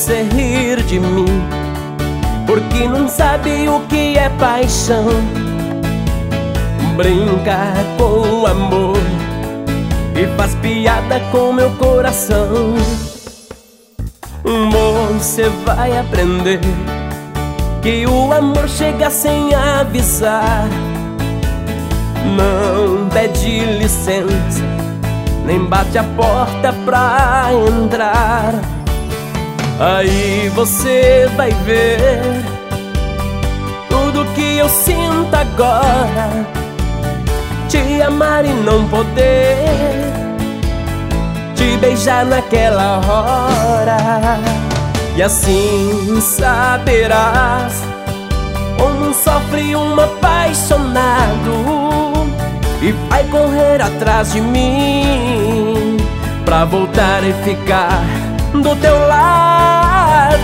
você rir de mim, porque não sabe o que é paixão. Brinca com o amor e faz piada com meu coração. Você vai aprender que o amor chega sem avisar. Não pede licença, nem bate a porta pra entrar. Aí você vai ver tudo que eu sinto agora. Te amar e não poder te beijar naquela hora. E assim saberás como sofre um apaixonado, e vai correr atrás de mim pra voltar e ficar do teu lado.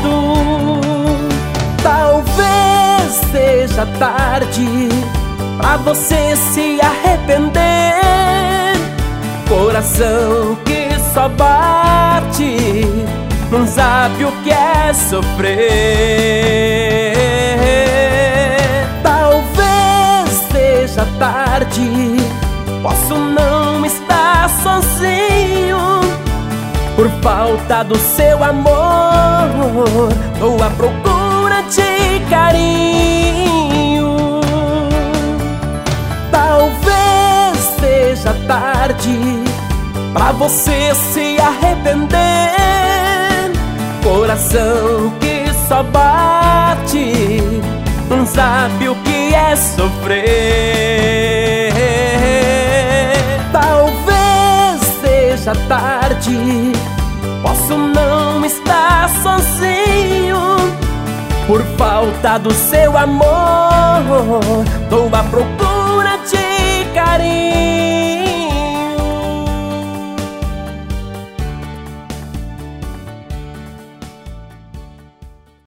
Talvez seja tarde pra você se arrepender. Coração que só bate não sabe o que é sofrer. Talvez seja tarde, posso não estar sozinho. Por falta do seu amor, tô à procura de carinho. Talvez seja tarde pra você se arrepender. Coração que só bate não sabe o que é sofrer. Talvez seja tarde, posso não estar sozinho. Por falta do seu amor, tô à procura